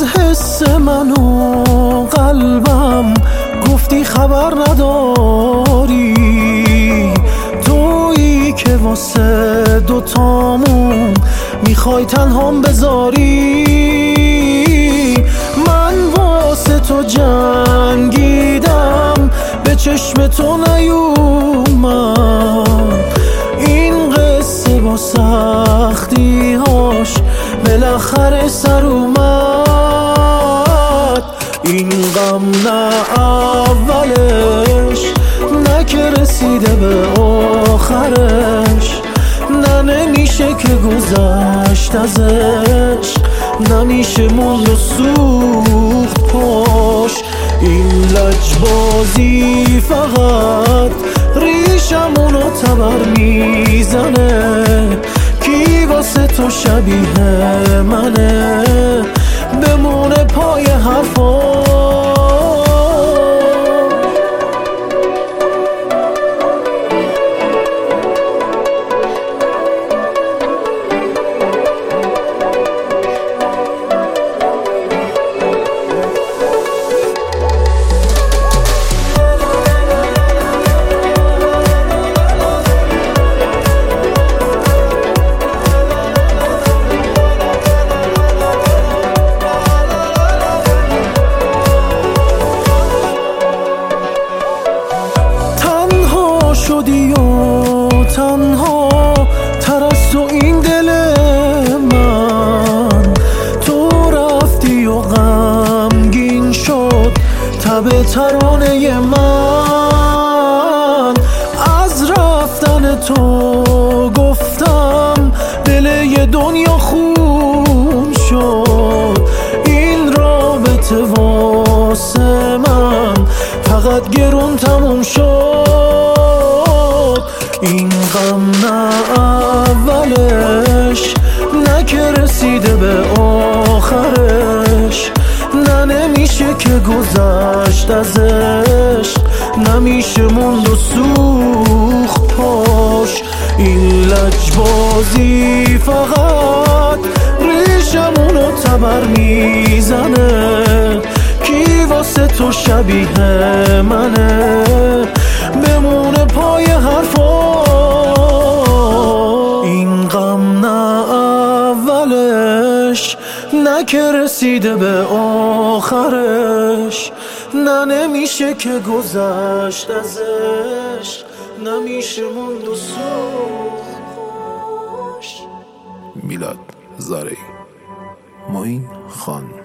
حس من و قلبم گفتی خبر نداری، تویی که واسه دوتامون میخوای تنهام بذاری. من واسه تو جنگیدم، به چشم تو نیومد این قصه با سختی هاش بالاخره سر اومد. این غم نه اولش، نه که رسیده به آخرش، نه نمیشه که گذشت ازش، نمیشه موند و سوخت پاش. این لجبازی فقط ریشمونو تبر میزنه، کی واسه تو شبیه منه بمونه پای حرفا. شدی و تنها تر از تو این دل من، تو رفتی و غمگین شد تب ترانه من. از رفتن تو گفتم دل یه دنیا خون شد، این رابطه واسه من فقط گرون تموم شد. این غم نه اولش، نه که رسیده به آخرش، نه نمیشه که گذشت ازش، نمیشه موند و سوخت پاش. این لجبازی فقط ریشمونو تبر میزنه، کی واسه تو شبیه منه بمونه پای حرفا. این غم نه اولش، نه که رسیده به آخرش، نه نمیشه که گذشت ازش، نمیشه موند و سوخت. میلاد زارعی، معین خان.